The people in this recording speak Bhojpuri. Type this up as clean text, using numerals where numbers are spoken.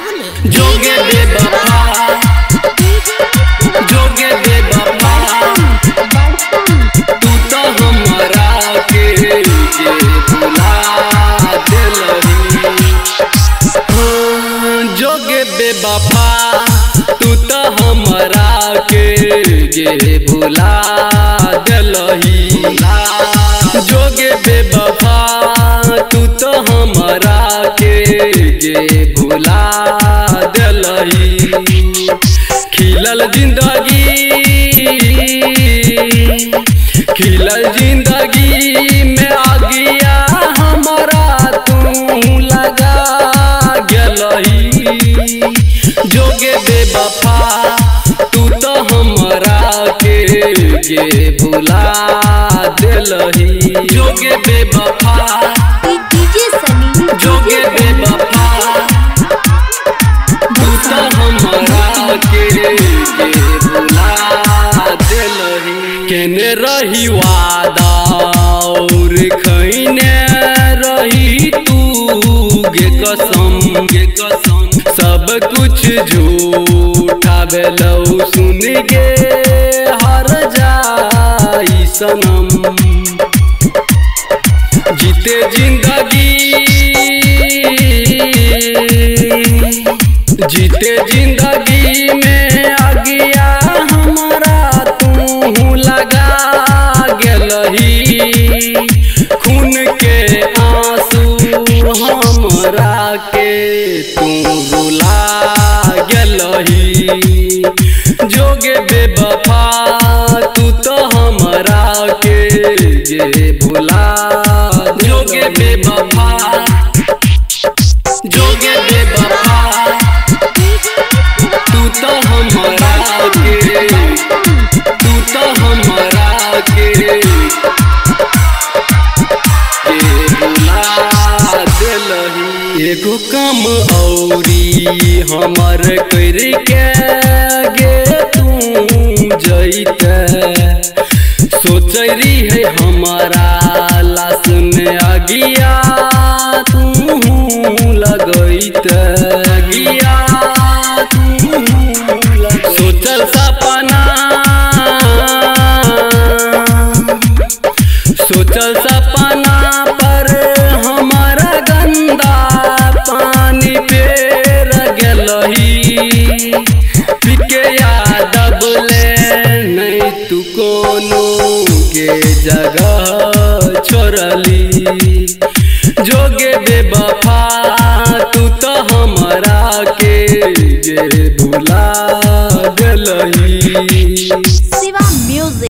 जोगे बेवफा जोगे बेवफा तू तो हमरा के भुला देलही। जोगे बेवफा तू तो हमरा के भुला देलही। जोगे बेवफा तू तो हमरा के भुला देलही। खिलल जिंदगी में आगिया हमरा तू लगा गेलही। जोगे बेवफा तू तो हमरा के भुला देलही। जोगे बेवफा जोगे बेवफा तू तो हमरा के भुला देलही। केने रही वादा और खैने रही तू गे कसम सब कुछ झूठा भेलौ सुन के हर जाई सनम। जीते जिंदगी में आगिया हमरा तू लगा गेलही। खून के आंसू हमरा के तू रुला गेलही। जोगे बेवफा तू तो हमरा के भुला। जोगे बेवफा जोगे बेवफा तू तो हमरा के भुला देलही। एगो काम औरी हमर करके गे तू जइते। सोचरी है हमारा लाश में आगिया तू लगैते। सोचल सपना पर हमारा गंदा पानी फेर गेलही। पिके यादव ले नहीं तू कोनो के जगह छोड़ली। जोगे बेवफा तू तो हमरा के भुला देलही।